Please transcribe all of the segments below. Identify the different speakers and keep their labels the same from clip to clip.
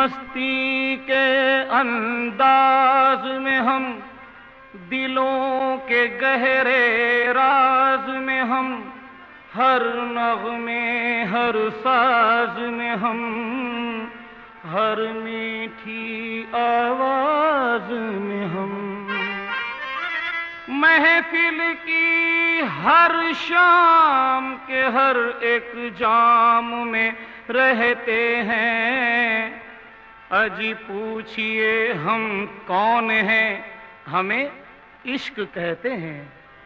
Speaker 1: मस्ती के अंदाज में हम, दिलों के गहरे राज में हम, हर नग़्मे हर साज में हम, हर मीठी आवाज में हम, महफिल की हर शाम के हर एक जाम में रहते हैं। अजी पूछिए हम कौन हैं, हमें इश्क कहते हैं।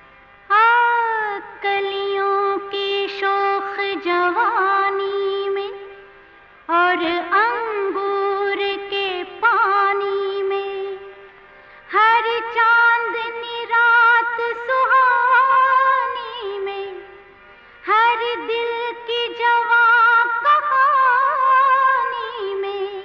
Speaker 2: कलियों की शोख जवानी में और अंगूर के पानी में, हर चांदनी रात सुहानी में, हर दिल की जवां कहानी में,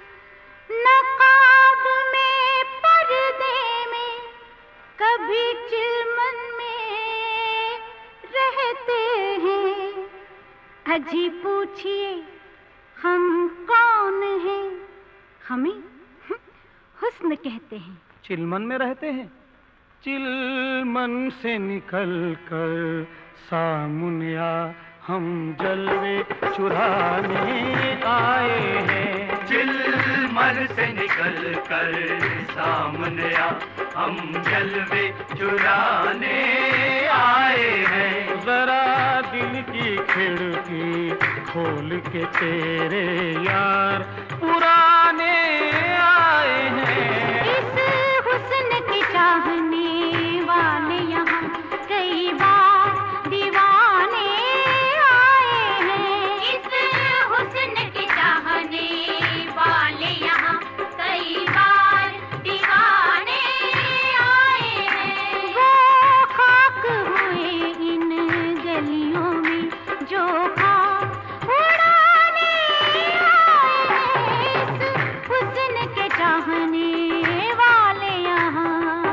Speaker 2: नकाब में पर्दे में, कभी चिलमन में रहते हैं। अजी पूछिए हम कौन हैं, हमें हुस्न कहते हैं।
Speaker 1: चिलमन में रहते हैं, चिलमन से निकल कर सामने आ, हम जलवे चुराने आए हैं।
Speaker 3: चिलमन से निकल कर सामने आ, हम जलवे चुराने आए हैं।
Speaker 1: जरा दिल की खिड़की खोल के तेरे यार पुराने आए हैं।
Speaker 2: इस हुस्न की चाहने वाले यहाँ कई बार दीवाने आए हैं।
Speaker 4: इस हुस्न की चाहने वाले यहाँ कई बार दीवाने आए हैं।
Speaker 2: वो खाक हुए इन गलियों में जो खाक उड़ाने आए हैं। इस हुस्न के चाहने वाले यहाँ।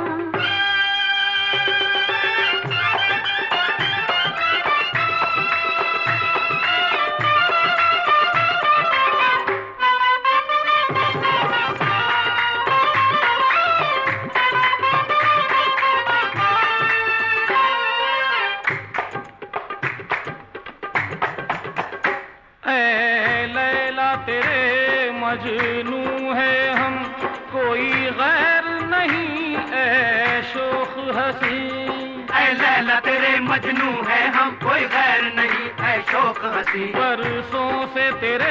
Speaker 1: ऐ लैला तेरे मजनू है हम, कोई गैर नहीं ऐ शोख हसी।
Speaker 3: ऐ लैला तेरे मजनू है हम, कोई गैर नहीं ऐ शौक हसी।
Speaker 1: बरसों से तेरे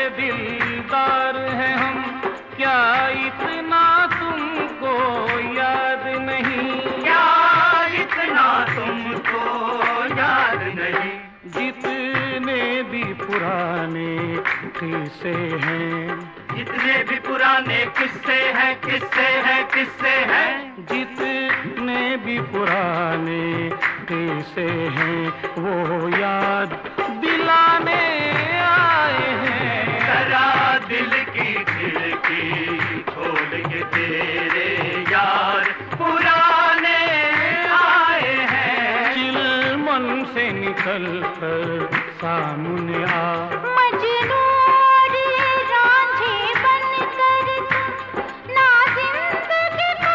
Speaker 1: दिलदार हैं हम, क्या इतना तुमको याद नहीं?
Speaker 3: क्या इतना तुमको याद नहीं?
Speaker 1: जितने भी पुराने किस्से हैं,
Speaker 3: जितने भी पुराने किस्से हैं, किस्से हैं, किस्से हैं,
Speaker 1: जितने भी पुराने किस्से हैं, वो याद दिलाने आए हैं।
Speaker 3: जरा दिल की खिड़की खोल के तेरे यार पुराने आए हैं।
Speaker 1: चिलमन से निकल कर सामने आ,
Speaker 2: मजनू और रांझे बनकर तुम ना जिंदगी को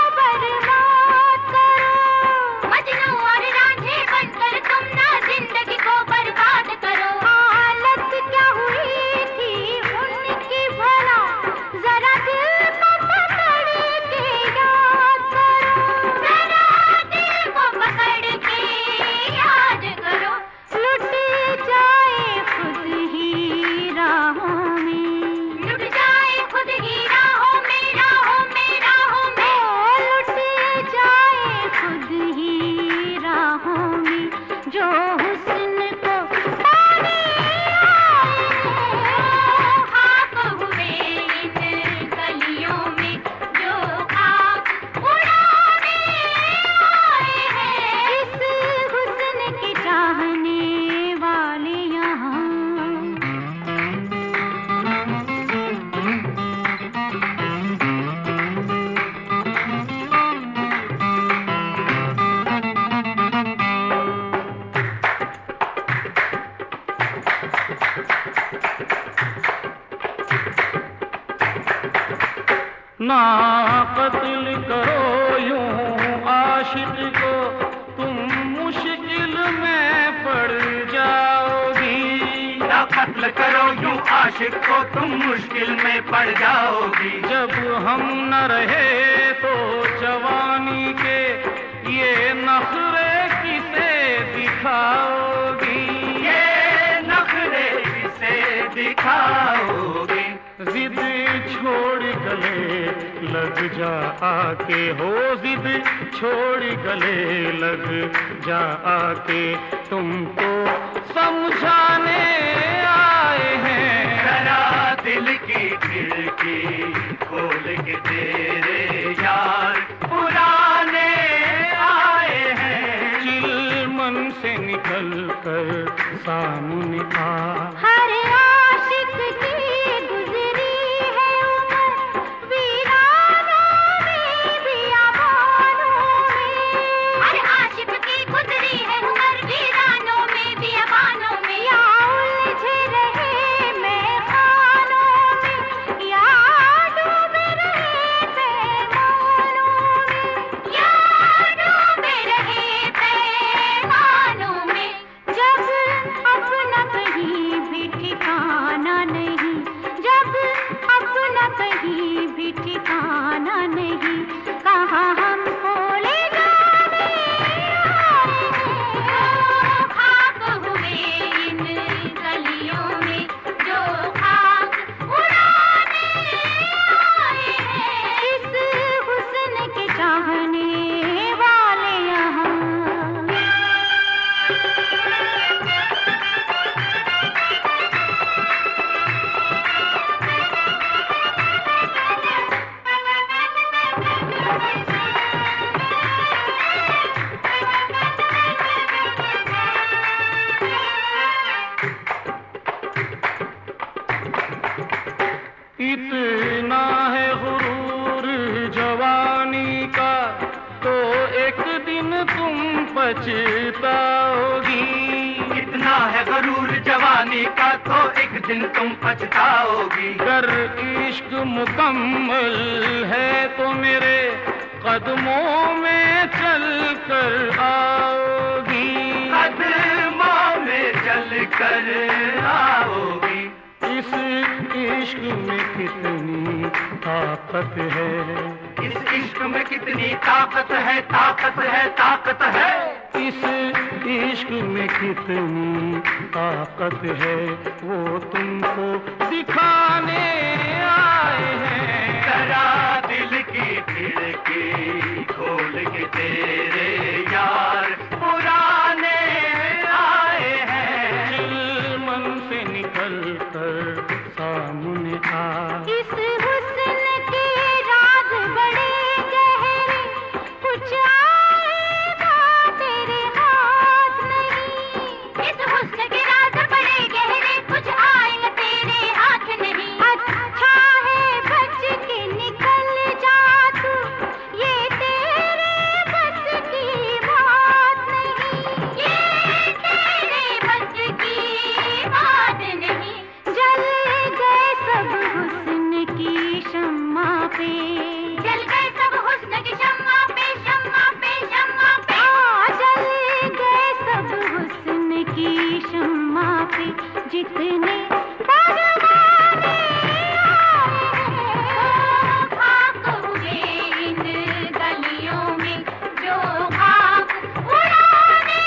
Speaker 2: बर्बाद करो।
Speaker 4: मजनू और रांझे बनकर तुम ना जिंदगी को बर्बाद करो।
Speaker 2: हालत क्या हुई थी उनकी भला, जरा दिल को पकड़ के याद करो।
Speaker 4: जरा दिल को पकड़ के याद करो।
Speaker 2: लुट जाए खुद ही राहों में,
Speaker 4: लुट जाए खुद ही राहों में, राहों में, राहों में।
Speaker 2: लुट जाए खुद ही राहों में, जो हुस्न को पाने आए हैं।
Speaker 4: खाक हुए इन गलियों में जो खाक उड़ाने आए हैं।
Speaker 2: इस हुस्न के चाहने वाले यहाँ।
Speaker 1: ना कत्ल करो यूं आशिक को, तुम मुश्किल में पड़ जाओगी।
Speaker 3: ना कत्ल करो यूं आशिक को, तुम मुश्किल में पड़ जाओगी।
Speaker 1: जब हम न रहे तो जवानी के ये नखरे किसे दिखाओगी?
Speaker 3: ये नखरे किसे दिखाओगी?
Speaker 1: जिद छोड़ गले लग जा आके हो, जिद छोड़ गले लग जा आके, तुमको समझाने आए हैं।
Speaker 3: जरा दिल की खिड़की खोल के तेरे यार पुराने आए हैं।
Speaker 1: चिलमन से निकल कर सामने आ।
Speaker 2: हर आशिक की गुजरी है उम्र, वीरानों में बियाबानों में।
Speaker 4: हर आशिक की गुजरी है उम्र, वीरानों में बियाबानों में।
Speaker 2: या उलझे रहे मैखानों में, या डूबे रहे पैमानों में।
Speaker 4: या डूबे रहे पैमानों में।
Speaker 2: जब अपना कहीं भी ठिकाना नहीं, जब अपना कहीं भी ठिकाना नहीं, कहाँ हमको ले जाने आए हैं।
Speaker 4: खाक हुए इन गलियों में, जो खाक उड़ाने आए हैं।
Speaker 2: इस हुस्न के चाहने वाले यहाँ।
Speaker 1: इतना है गुरूर जवानी का, तो एक दिन तुम पछताओगी।
Speaker 3: इतना है गरूर जवानी का, तो एक दिन तुम पछताओगी।
Speaker 1: कर इश्क मुकम्मल है तो मेरे कदमों में चल कर आओगी।
Speaker 3: कदमों में चल कर आओगी।
Speaker 1: इस इश्क में कितनी ताकत है,
Speaker 3: इस इश्क में कितनी ताकत है, ताकत है, ताकत है।
Speaker 1: इस इश्क में कितनी ताकत है, वो तुमको दिखाने आए हैं।
Speaker 3: जरा दिल की खिड़की खोल के तेरे यार पुराने आए हैं।
Speaker 1: चिलमन से निकल कर सामने आ।
Speaker 2: इस हुस्न के राज बड़े गहरे, कुछ आएगा तेरे हाथ नहीं।
Speaker 4: इस हुस्न के राज बड़े गहरे, कुछ आएगा तेरे हाथ नहीं।
Speaker 2: अच्छा है बच के निकल जा तू, ये तेरे बस की बात नहीं।
Speaker 4: ये तेरे बस की बात नहीं।
Speaker 2: जल गए सब हुस्न की शम्मा पे,
Speaker 4: जल गए सब हुस्न की शम्मा पे, शम्मा पे, शम्मा पे।
Speaker 2: जल गए सब हुस्न की शम्मा पे, जितने परवाने आए हैं।
Speaker 4: खाक हुए इन गलियों में, जो खाक उड़ाने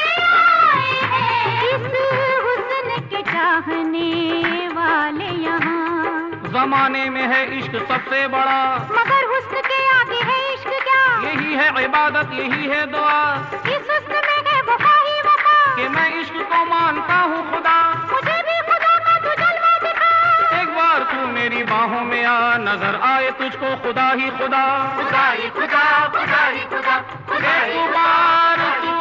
Speaker 4: आए हैं।
Speaker 2: इस हुस्न के चाहने वाले यहाँ।
Speaker 1: जमाने में है इश्क सबसे बड़ा,
Speaker 2: मगर हुस्न के आगे है इश्क क्या?
Speaker 1: यही है इबादत, यही है दुआ,
Speaker 2: इस हुस्न में है वफा ही वफा।
Speaker 1: कि मैं इश्क को मानता हूँ खुदा।
Speaker 2: मुझे भी खुदा का तू जलवा दिखा।
Speaker 1: एक बार तू मेरी बाहों में आ, नजर आए तुझको खुदा ही खुदा।
Speaker 3: खुदा ही खुदा, खुदा ही खुदा, खुदा ही
Speaker 1: एक बार तू